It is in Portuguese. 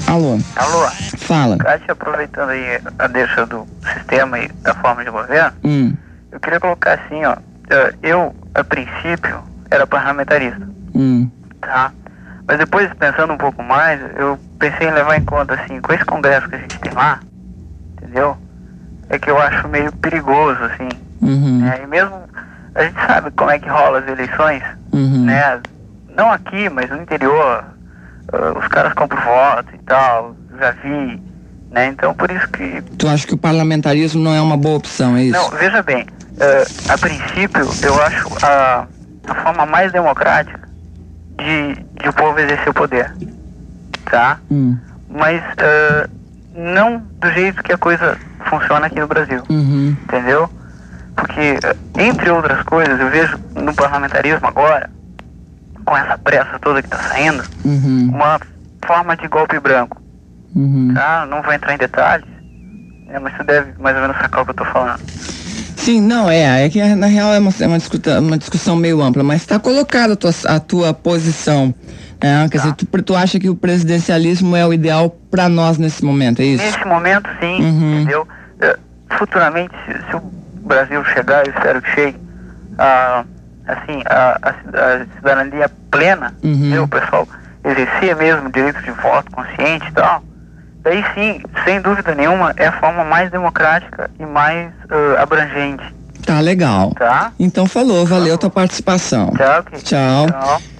Alô? Alô? Fala. Kátia, aproveitando aí a deixa do sistema e da forma de governo, eu queria colocar assim, ó, eu, a princípio, era parlamentarista, tá? Mas depois, pensando um pouco mais, eu pensei em levar em conta, assim, com esse congresso que a gente tem lá, entendeu? É que eu acho meio perigoso, assim, né? E mesmo, a gente sabe como é que rola as eleições, né? Não aqui, mas no interior, os caras compram voto e tal, já vi, né? Então, por isso que... Tu acha que o parlamentarismo não é uma boa opção, é isso? Não, veja bem, a princípio, eu acho a forma mais democrática de o povo exercer o poder, tá? Mas não do jeito que a coisa funciona aqui no Brasil, entendeu? Porque, entre outras coisas, eu vejo no parlamentarismo agora, com essa pressa toda que está saindo, uma forma de golpe branco, tá? Não vou entrar em detalhes, mas você deve mais ou menos sacar o que eu estou falando. Sim, não, é que na real é uma discussão meio ampla, mas está colocada a tua posição, né? Quer dizer, tu acha que o presidencialismo é o ideal para nós nesse momento, é isso? Nesse momento, sim, entendeu? Futuramente, se o Brasil chegar, eu espero que chegue, assim, a cidadania plena, o pessoal exercer mesmo o direito de voto consciente e tal, daí sim, sem dúvida nenhuma, é a forma mais democrática e mais abrangente. Tá legal. Tá? Então falou, valeu a tua participação. Tchau. Tchau.